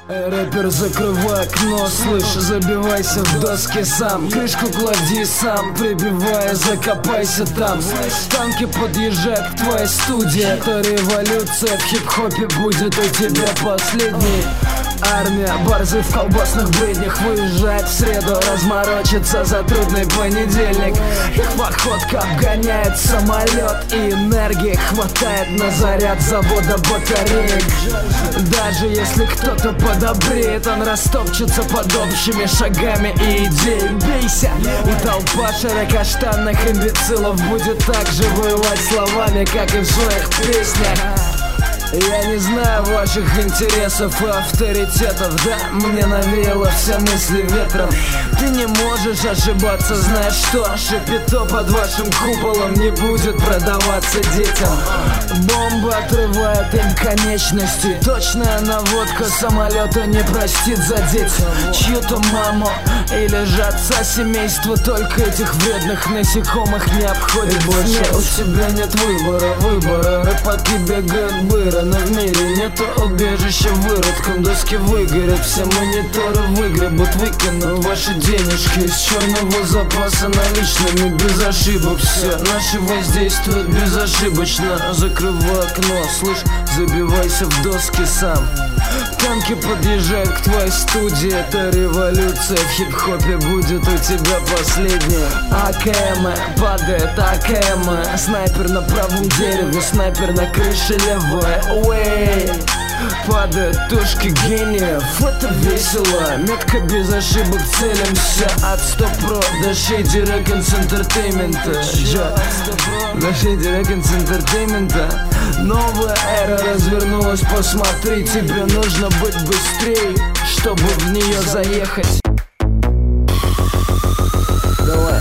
Рэпер, закрывай окно, слышь, забивайся в доски сам. Крышку клади сам, прибивая, закопайся там. Танки подъезжают к твоей студии. Это революция, в хип-хопе будет у тебя последний. Армия, борзы в колбасных бреднях выезжает в среду, разморочится за трудный понедельник. Их походка обгоняет самолет, и энергии хватает на заряд завода батареек. Даже если кто-то подобреет, он растопчется под общими шагами и идеей. Бейся! И толпа широкоштанных имбецилов будет так же воевать словами, как и в своих песнях. Я не знаю ваших интересов и авторитетов, да, мне навеяло все мысли ветром. Ты не можешь ошибаться, знаешь что? Шапито под вашим куполом не будет продаваться детям. Бомба отрывает им конечности. Точная наводка самолета не простит задеть чью-то маму или же отца семейства. Только этих вредных насекомых не обходит. Больше у тебя нет выбора, рыбаки бегают быстро. Но в мире нету убежища выродкам. Доски выгорят, все мониторы выгребут. Выкину ваши денежки из черного запаса наличными. Без ошибок все, наши воздействуют безошибочно. Закрывай окно, слышь, забивайся в доски сам. Танки подъезжают к твоей студии. Это революция, в хип-хопе будет у тебя последняя. АКМ, падает АКМ. Снайпер на правом дереве, снайпер на крыше левая. Уэй, падают тушки гениев. Это весело, метко без ошибок целимся. От 100 Pro до Shady Records Entertainment. До Shady Records Entertainment. Новая эра развернулась, посмотри. Тебе нужно быть быстрее, чтобы в нее заехать. Давай.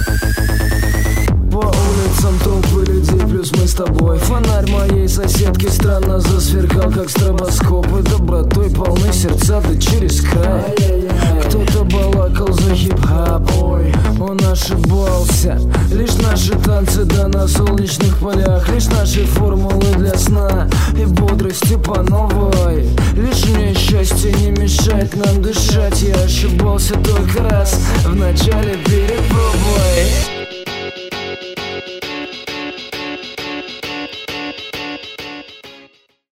По улицам толпы людей, плюс мы с тобой. Фонарь моей соседки странно засверкал, как стробоскоп. И добротой полны сердца, да через край. Кто-то балакал за хип-хап, ой, он ошибался. Лишь наши танцы, да на солнечных полях. Лишь наши формулы для сна и бодрости по новой. Лишь мне счастье не мешает нам дышать. Я ошибался только раз в начале перед пробой.